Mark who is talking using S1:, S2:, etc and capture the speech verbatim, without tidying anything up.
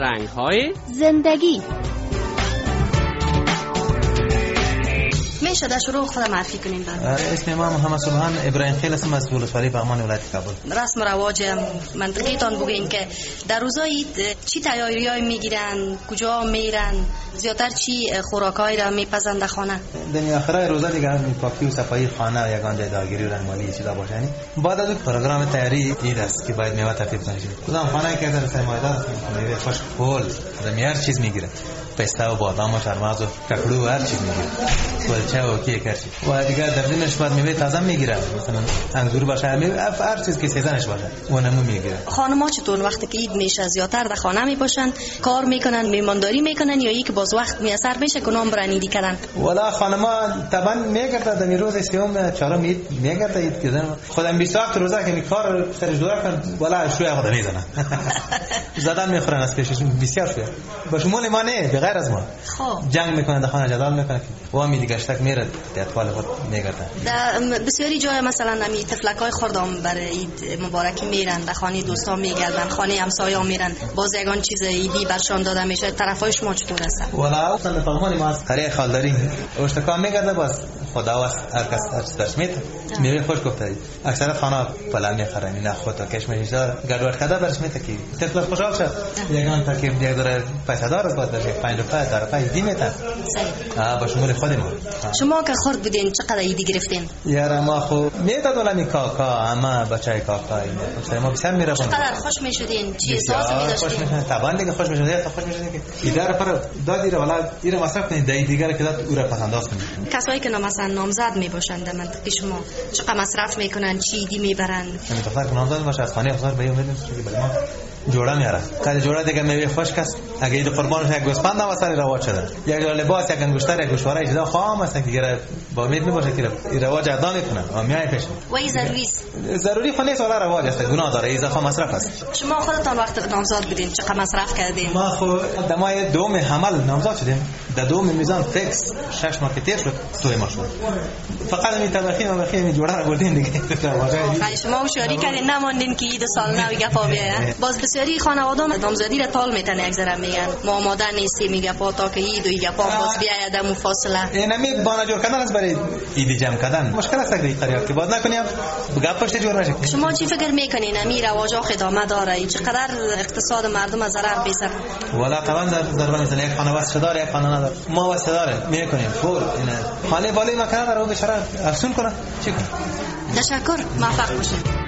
S1: رنگ‌های
S2: زندگی.
S3: میشه در شروع خود معرفی کنیم؟
S4: اسم ما محمد سبحان ابراهیم خیل هستم از ولسوالی بغمان ولایت کابل.
S3: رسم و رواج منطقه تان بگین که در روزای عید چی تیاریای میگیرن، کجا میرن، زیاتر چی خوراکایی را میپزند در خانه؟
S4: در آخرای روزا دیگه پاکی و صفایی خانه و یگان جای داگیری و رنگمالی چیزا باشنی. بعد از پروگرام تیاری عید است که باید میوه ترتیب کنید. خودم خانه که در سرمایه‌دار میوه خوش پول زمین چیز میگیره. پسته و بادام و شرماز و ککڑو و هر چیز میگیره، کلچه و کیک هر چیز. و دیگه در ضمنش بعد میوه تازه میگیره، مثلا انگور باشه، میوه هر چیز که سیزنش باشه اونمو میگیره.
S3: خانم‌ها چطور وقتی که عید میشه زیاتر در خانه میباشن، کار میکنن، میمانداری میکنن یا یک باز وقت میاثر میشه که نام برنیدی کردن؟
S4: والا خانم‌ها طبعا میگرده در روز سوم چهارم عید میگرده عید کردن. خودم بیست و هفت روزه که می کار سرش دور کردن والا شوی خودم میزنن. زدن میخورن از پیشش بسیار شوی. با شمول ما نه غیر از ما
S3: خب
S4: جنگ میکنن در خانه جدال میکنن و هم دیگه اشتک میره اطفال خود میگردن.
S3: در بسیاری جای مثلا نمی تفلکای خوردم برای عید مبارکی میرن در خانه دوستان میگردن، خانه همسایه‌ها میرن، باز یگان چیز عیدی برشان داده میشه. طرفای شما چطور هستن؟
S4: والا اصلا فهمانی ما از قریه خالداری اشتکا میگرده باز خدا واس هر کس هر چیز درش میته میره خوش گفته اکثر خانه پلن میخرن نه خودت کشمش دار گردوار کدا برش میته کی طفل خوشحال شد یگان تا که دیگه داره پیسه دار است باز در پنج روپیه داره پنج دی میته ها با شمول خود ما.
S3: شما که خورد بودین چقدر عیدی گرفتین؟
S4: یارا ما خو میداد ولی می کاکا اما بچای کاکا اینا ما بسیار میره
S3: چقدر خوش میشدین؟ چی احساس می‌داشتین؟
S4: خوش میشدین طبعا دیگه خوش میشدین تا خوش میشدین که ایدار پر دادی رو والا ایره مصرف کنید دای دیگه که داد او را پسنداز کنید.
S3: کسایی که مثلا نامزد میباشن در منطقه شما چقدر مصرف میکنن، چی عیدی میبرن؟
S4: همین دختر که نامزد باشه از خانه خزر به میدیم که برای ما جوڑا میاره کله جوڑا دیگه میوه خوش کس اگه عید قربانش یک گوسفند واسه رواج شده یک لباس یک انگشتر یک گوشواره اجدا خام است که دیگه با امید میباشه که رواج ادا میکنه و میای پیش
S3: و این ضروری است
S4: ضروری خونه سال رواج است گناه داره این خام مصرف است.
S3: شما خودتان وقت نامزد بودین چقدر مصرف کردین؟
S4: ما خو دمای دوم حمل نامزد شدیم در دوم میزان فکس شش ماه تیر شد توی ما شد فقط می طبخی و بخی می جوڑا رو بردین دیگه
S3: خیلی شما هوشیاری کردین نماندین که عید سال نو گپا بیه. باز بسیاری خانواده نامزدی را تال میتن یک ذره میگن ما آماده نیستیم میگه پا تا که عید و گپا باز بیاید دم فاصله
S4: اینمی بانا جور کردن از برای عید جمع کردن مشکل است اگه قریب که بعد نکنیم گپش جور نشه.
S3: شما چی فکر میکنین امی رواج ادامه داره چقدر اقتصاد مردم از ضرر بیسر؟
S4: والا طبعا ضرر نیست یک خانه واسه داره یک خانه نداره ما واسه داره میکنیم فور این خانه بالای مکان رو به شرط افسون کنه چی کنه.
S3: تشکر موفق باشید.